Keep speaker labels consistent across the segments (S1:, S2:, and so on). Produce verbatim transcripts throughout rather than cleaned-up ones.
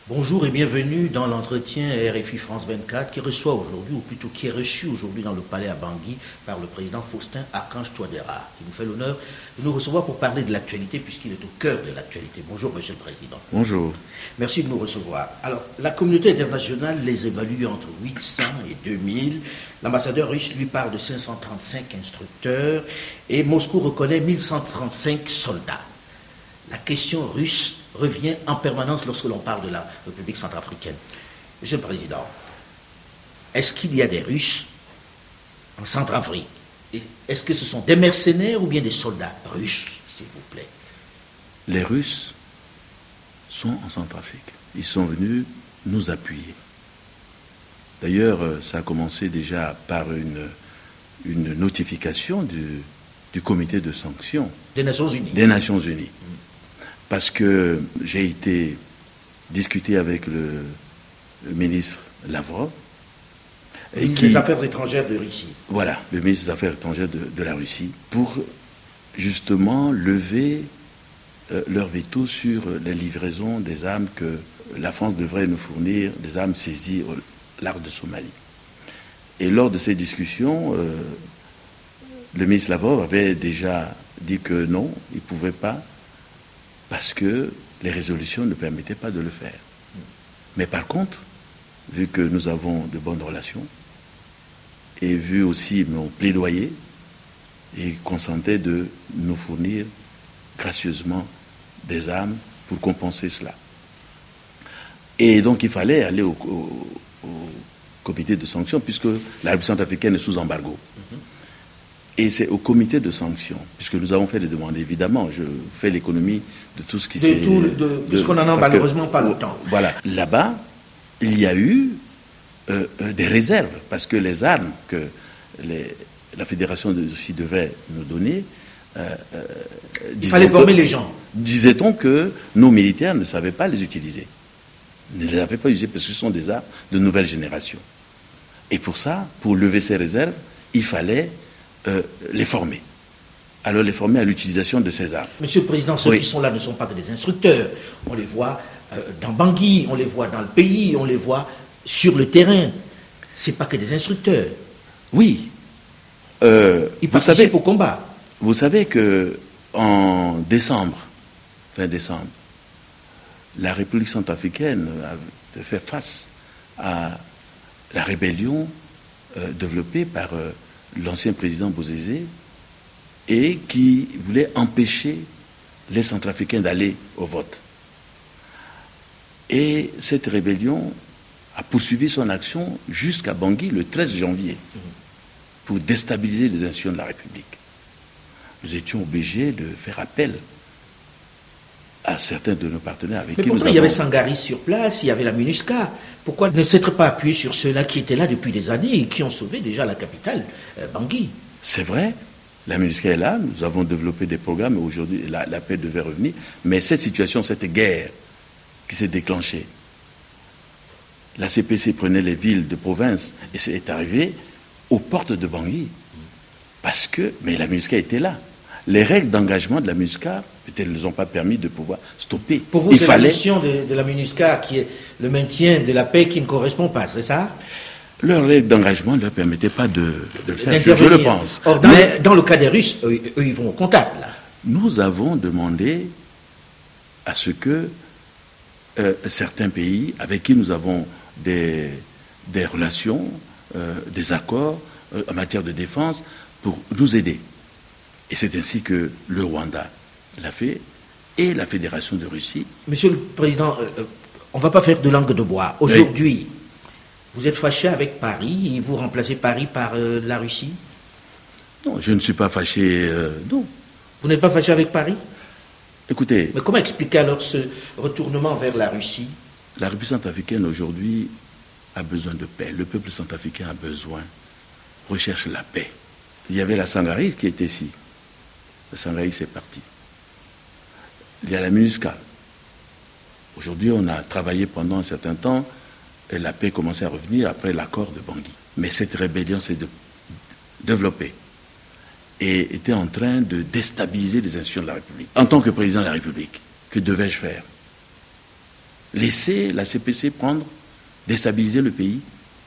S1: Bonjour et bienvenue dans l'entretien R F I France vingt-quatre qui reçoit aujourd'hui, ou plutôt qui est reçu aujourd'hui dans le palais à Bangui par le président Faustin Archange Touadéra, qui nous fait l'honneur de nous recevoir pour parler de l'actualité puisqu'il est au cœur de l'actualité. Bonjour Monsieur le Président.
S2: Bonjour.
S1: Merci de nous recevoir. Alors, la communauté internationale les évalue entre huit cents et deux mille. L'ambassadeur russe lui parle de cinq cent trente-cinq instructeurs et Moscou reconnaît mille cent trente-cinq soldats. La question russe revient en permanence lorsque l'on parle de la République centrafricaine. Monsieur le Président, est-ce qu'il y a des Russes en Centrafrique? Est-ce que ce sont des mercenaires ou bien des soldats russes, s'il vous plaît?
S2: Les Russes sont en Centrafrique. Ils sont venus nous appuyer. D'ailleurs, ça a commencé déjà par une, une notification du, du comité de sanctions
S1: des Nations Unies.
S2: Des Nations Unies. Mmh. Parce que j'ai été discuter avec le, le ministre Lavrov.
S1: Le ministre qui, des Affaires étrangères de Russie.
S2: Voilà, le ministre des Affaires étrangères de, de la Russie, pour justement lever euh, leur veto sur les livraisons des armes que la France devrait nous fournir, des armes saisies au large de Somalie. Et lors de ces discussions, euh, le ministre Lavrov avait déjà dit que non, il ne pouvait pas, parce que les résolutions ne permettaient pas de le faire. Mais par contre, vu que nous avons de bonnes relations, et vu aussi mon plaidoyer, il consentait de nous fournir gracieusement des armes pour compenser cela. Et donc il fallait aller au, au, au comité de sanctions, puisque la République centrafricaine est sous embargo. Mm-hmm. Et c'est au comité de sanctions, puisque nous avons fait des demandes. Évidemment, je fais l'économie de tout ce qui s'est...
S1: De tout, de, de ce qu'on en a malheureusement que, pas le temps.
S2: Voilà. Là-bas, il y a eu euh, des réserves, parce que les armes que les, la Fédération de Russie devait nous donner... Euh, euh,
S1: il fallait former les gens.
S2: Disait-on que nos militaires ne savaient pas les utiliser. Ne les avaient pas utilisées, parce que ce sont des armes de nouvelle génération. Et pour ça, pour lever ces réserves, il fallait... Euh, les former. Alors les former à l'utilisation de ces armes.
S1: Monsieur le Président, ceux oui. qui sont là ne sont pas des instructeurs. On les voit euh, dans Bangui, on les voit dans le pays, on les voit sur le terrain. Ce n'est pas que des instructeurs.
S2: Oui. Euh,
S1: Ils participent
S2: savez,
S1: au combat.
S2: Vous savez qu'en décembre, fin décembre, la République centrafricaine a fait face à la rébellion euh, développée par... Euh, l'ancien président Bozizé, et qui voulait empêcher les Centrafricains d'aller au vote. Et cette rébellion a poursuivi son action jusqu'à Bangui le treize janvier pour déstabiliser les institutions de la République. Nous étions obligés de faire appel à certains de nos partenaires avec
S1: Mais
S2: qui nous
S1: pourquoi
S2: avons...
S1: il y avait Sangaris sur place, il y avait la MINUSCA. Pourquoi ne s'être pas appuyé sur ceux-là qui étaient là depuis des années et qui ont sauvé déjà la capitale, euh, Bangui?
S2: C'est vrai, la MINUSCA est là, nous avons développé des programmes et aujourd'hui la, la paix devait revenir. Mais cette situation, cette guerre qui s'est déclenchée, la C P C prenait les villes de province et c'est arrivé aux portes de Bangui. Parce que, mais la MINUSCA était là. Les règles d'engagement de la MINUSCA, peut-être ne nous ont pas permis de pouvoir stopper.
S1: Pour vous, c'est fallait... la mission de, de la MINUSCA qui est le maintien de la paix qui ne correspond pas, c'est ça?
S2: Leurs règles d'engagement ne leur permettaient pas de, de le faire, je, je le pense.
S1: Or, dans, Mais, le, dans le cas des Russes, eux, eux, ils vont au contact, là.
S2: Nous avons demandé à ce que euh, certains pays avec qui nous avons des, des relations, euh, des accords euh, en matière de défense, pour nous aider. Et c'est ainsi que le Rwanda l'a fait, et la Fédération de Russie.
S1: Monsieur le Président, euh, on ne va pas faire de langue de bois. Aujourd'hui, oui. Vous êtes fâché avec Paris et vous remplacez Paris par euh, la Russie?
S2: Non, je ne suis pas fâché, euh, non.
S1: Vous n'êtes pas fâché avec Paris?
S2: Écoutez...
S1: Mais comment expliquer alors ce retournement vers la Russie?
S2: La République centrafricaine aujourd'hui a besoin de paix. Le peuple centrafricain a besoin, recherche la paix. Il y avait la Sangaris qui était ici. La Sangaris est partie. Il y a la MINUSCA. Aujourd'hui, on a travaillé pendant un certain temps et la paix commençait à revenir après l'accord de Bangui. Mais cette rébellion s'est de, développée et était en train de déstabiliser les institutions de la République. En tant que président de la République, que devais-je faire? laisser la C P C prendre, déstabiliser le pays.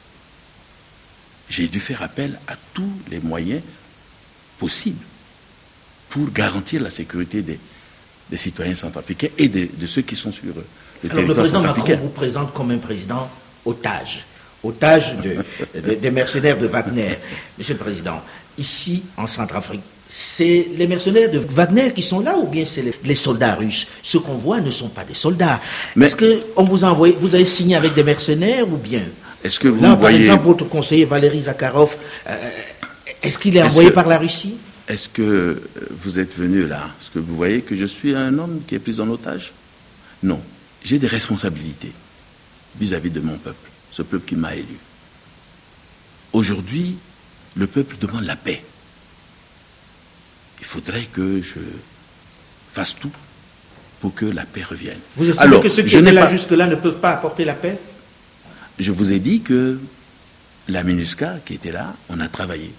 S2: J'ai dû faire appel à tous les moyens possibles pour garantir la sécurité des, des citoyens centrafricains et de, de ceux qui sont sur le
S1: Alors,
S2: territoire
S1: le président
S2: centrafricain.
S1: Macron vous présente comme un président otage, otage de, de, des mercenaires de Wagner. Monsieur le Président, ici, en Centrafrique, c'est les mercenaires de Wagner qui sont là ou bien c'est les, les soldats russes? Ceux qu'on voit ne sont pas des soldats. Mais est-ce qu'on vous a envoyé, vous avez signé avec des mercenaires ou bien?
S2: Est-ce que vous
S1: là, par
S2: voyez...
S1: exemple, votre conseiller Valéry Zakharov, euh, est-ce qu'il est, est envoyé
S2: que...
S1: par la Russie?
S2: Est-ce que vous êtes venu là? Est-ce que vous voyez que je suis un homme qui est pris en otage? Non. J'ai des responsabilités vis-à-vis de mon peuple, ce peuple qui m'a élu. Aujourd'hui, le peuple demande la paix. Il faudrait que je fasse tout pour que la paix revienne.
S1: Vous estimez
S2: Alors,
S1: que ceux qui
S2: je
S1: étaient là
S2: pas...
S1: jusque-là ne peuvent pas apporter la paix?
S2: Je vous ai dit que la MINUSCA qui était là, on a travaillé.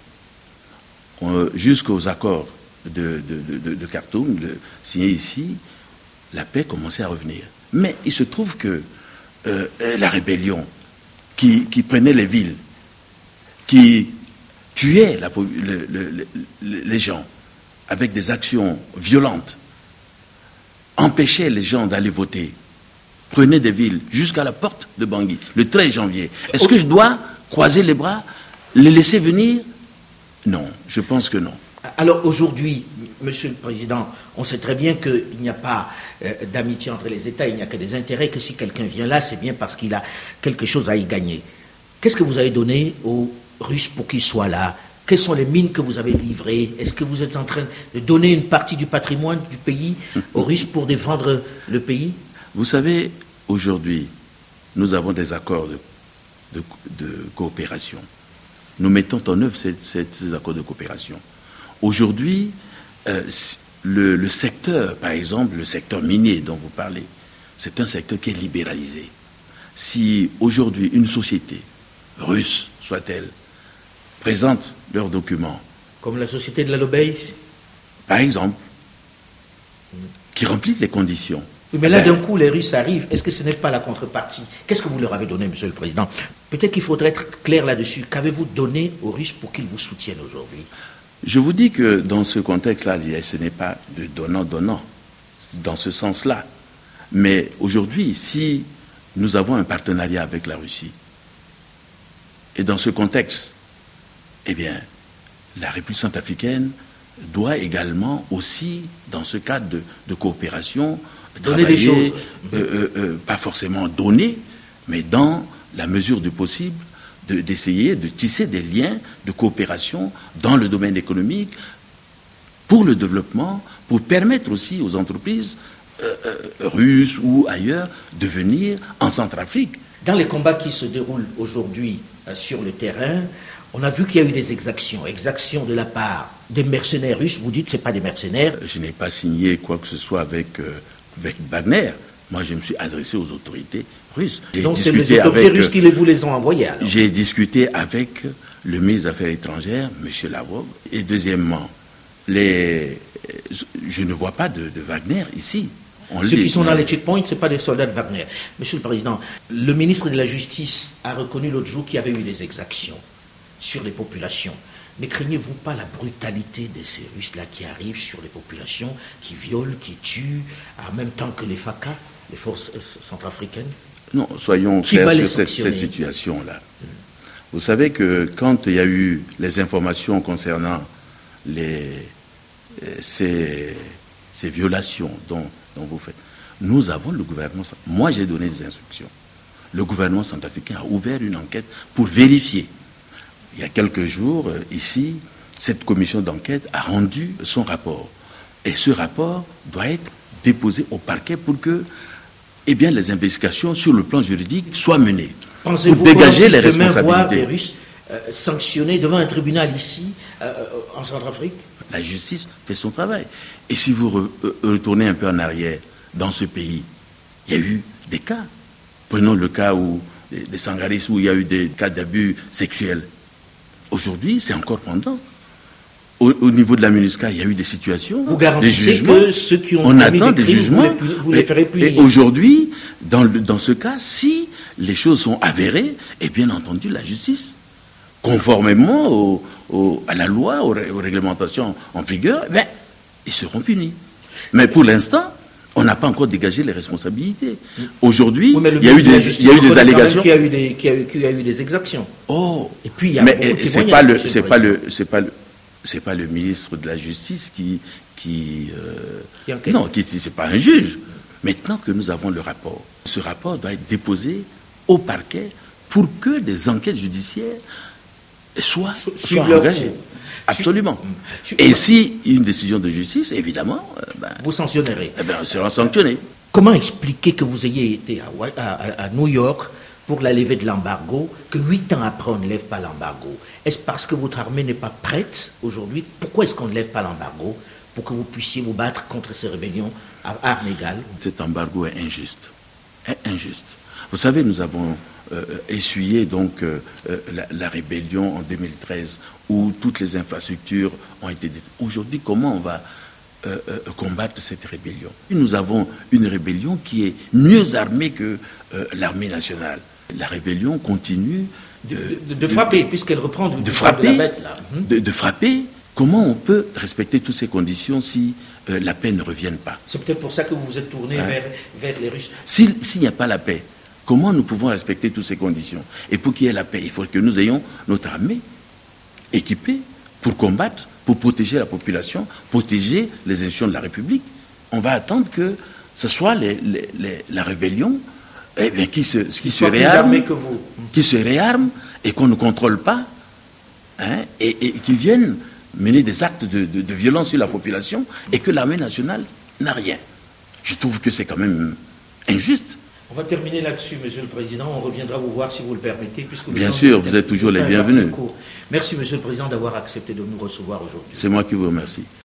S2: Jusqu'aux accords de, de, de, de Khartoum, de, signés ici, la paix commençait à revenir. Mais il se trouve que euh, la rébellion qui, qui prenait les villes, qui tuait la, le, le, le, les gens avec des actions violentes, empêchait les gens d'aller voter, prenait des villes jusqu'à la porte de Bangui, le treize janvier. Est-ce que je dois croiser les bras, les laisser venir? Non, je pense que non.
S1: Alors aujourd'hui, Monsieur le Président, on sait très bien qu'il n'y a pas euh, d'amitié entre les États, il n'y a que des intérêts, que si quelqu'un vient là, c'est bien parce qu'il a quelque chose à y gagner. Qu'est-ce que vous avez donné aux Russes pour qu'ils soient là? Quelles sont les mines que vous avez livrées? Est-ce que vous êtes en train de donner une partie du patrimoine du pays aux Russes pour défendre le pays?
S2: Vous savez, aujourd'hui, nous avons des accords de, de, de coopération. Nous mettons en œuvre ces, ces, ces accords de coopération. Aujourd'hui, euh, le, le secteur, par exemple, le secteur minier dont vous parlez, c'est un secteur qui est libéralisé. Si aujourd'hui une société, russe soit-elle, présente leurs documents...
S1: Comme la société de la Lobeis?
S2: Par exemple, qui remplit les conditions...
S1: Oui, mais là, d'un coup, les Russes arrivent. Est-ce que ce n'est pas la contrepartie? Qu'est-ce que vous leur avez donné, Monsieur le Président? Peut-être qu'il faudrait être clair là-dessus. Qu'avez-vous donné aux Russes pour qu'ils vous soutiennent aujourd'hui?
S2: Je vous dis que dans ce contexte-là, ce n'est pas de donnant-donnant, dans ce sens-là. Mais aujourd'hui, si nous avons un partenariat avec la Russie, et dans ce contexte, eh bien, la République centrafricaine doit également aussi, dans ce cadre de, de coopération,
S1: donner des choses.
S2: Euh, euh, euh, pas forcément donner, mais dans la mesure du possible, de, d'essayer de tisser des liens de coopération dans le domaine économique pour le développement, pour permettre aussi aux entreprises euh, euh, russes ou ailleurs de venir en Centrafrique.
S1: Dans les combats qui se déroulent aujourd'hui euh, sur le terrain, on a vu qu'il y a eu des exactions, exactions de la part des mercenaires russes. Vous dites que ce n'est pas des mercenaires.
S2: Je n'ai pas signé quoi que ce soit avec... Euh, avec Wagner. Moi, je me suis adressé aux autorités russes. J'ai
S1: Donc, c'est les autorités avec, russes qui les, vous les ont envoyés, alors?
S2: J'ai discuté avec le ministre des Affaires étrangères, M. Lavrov. Et deuxièmement, les, je ne vois pas de, de Wagner ici.
S1: On Ceux qui sont dans les checkpoints, ce n'est pas des soldats de Wagner. Monsieur le Président, le ministre de la Justice a reconnu l'autre jour qu'il y avait eu des exactions sur les populations. Mais craignez-vous pas la brutalité de ces Russes-là qui arrivent sur les populations, qui violent, qui tuent, en même temps que les F A C A, les forces centrafricaines?
S2: Non, soyons clairs sur cette, cette situation-là. Mmh. Vous savez que quand il y a eu les informations concernant les, ces, ces violations dont, dont vous faites, nous avons le gouvernement... Moi, j'ai donné des instructions. Le gouvernement centrafricain a ouvert une enquête pour vérifier. Il y a quelques jours, ici, cette commission d'enquête a rendu son rapport. Et ce rapport doit être déposé au parquet pour que eh bien, les investigations sur le plan juridique soient menées.
S1: Pensez-vous
S2: pour dégager les
S1: demain
S2: responsabilités.
S1: Voir des Russes euh, sanctionnés devant un tribunal ici, euh, en Centrafrique?
S2: La justice fait son travail. Et si vous re retournez un peu en arrière, dans ce pays, il y a eu des cas. Prenons le cas où, des Sangaris où il y a eu des cas d'abus sexuels. Aujourd'hui, c'est encore pendant. au, au niveau de la MINUSCA, il y a eu des situations,
S1: vous
S2: des jugements.
S1: Que ceux qui ont
S2: on attend des
S1: crimes,
S2: jugements.
S1: Vous les, vous les ferez punir.
S2: Et, et aujourd'hui, dans, le, dans ce cas, si les choses sont avérées, et bien entendu la justice, conformément au, au, à la loi, aux, aux réglementations en vigueur, ben, ils seront punis. Mais pour l'instant, on n'a pas encore dégagé les responsabilités. Aujourd'hui, oui, il y a eu des, il y a eu des allégations.
S1: Qu'il y a eu des, qu'il y a eu, qu'il y a eu des exactions.
S2: Oh.
S1: Et puis il y a
S2: mais c'est pas le, c'est pas le, c'est pas le, c'est pas le ministre de la Justice qui, qui, euh, qui non, qui, c'est pas un juge. Maintenant que nous avons le rapport, ce rapport doit être déposé au parquet pour que des enquêtes judiciaires soient, soient engagées. Absolument. Et si une décision de justice, évidemment, ben,
S1: vous sanctionnerez.
S2: Eh ben, on sera sanctionné.
S1: Comment expliquer que vous ayez été à, à, à New York pour la levée de l'embargo, que huit ans après on ne lève pas l'embargo? Est-ce parce que votre armée n'est pas prête aujourd'hui? Pourquoi est-ce qu'on ne lève pas l'embargo? Pour que vous puissiez vous battre contre ces rébellions à armes égales?
S2: Cet embargo est injuste. Est injuste. Vous savez, nous avons euh, essuyé donc euh, la, la rébellion en deux mille treize, où toutes les infrastructures ont été détruites. Aujourd'hui, comment on va euh, euh, combattre cette rébellion? Nous avons une rébellion qui est mieux armée que euh, l'armée nationale. La rébellion continue
S1: de, de, de, de frapper, puisqu'elle reprend du,
S2: de frapper,
S1: de la bête, là.
S2: De, de frapper. Comment on peut respecter toutes ces conditions si euh, la paix ne revienne pas?
S1: C'est peut-être pour ça que vous vous êtes tourné hein? vers, vers les Russes.
S2: S'il n'y a pas la paix, comment nous pouvons respecter toutes ces conditions? Et pour qu'il y ait la paix, il faut que nous ayons notre armée équipée pour combattre, pour protéger la population, protéger les institutions de la République. On va attendre que ce soit les, les, les, la rébellion eh bien, qui se, qui se réarme,
S1: que vous.
S2: qui se réarme et qu'on ne contrôle pas, hein, et, et qu'ils viennent mener des actes de, de, de violence sur la population et que l'armée nationale n'a rien. Je trouve que c'est quand même injuste.
S1: On va terminer là-dessus, Monsieur le Président. On reviendra vous voir si vous le permettez. Puisque
S2: Bien sûr, vous êtes toujours les bienvenus.
S1: Merci, Monsieur le Président, d'avoir accepté de nous recevoir aujourd'hui.
S2: C'est moi qui vous remercie.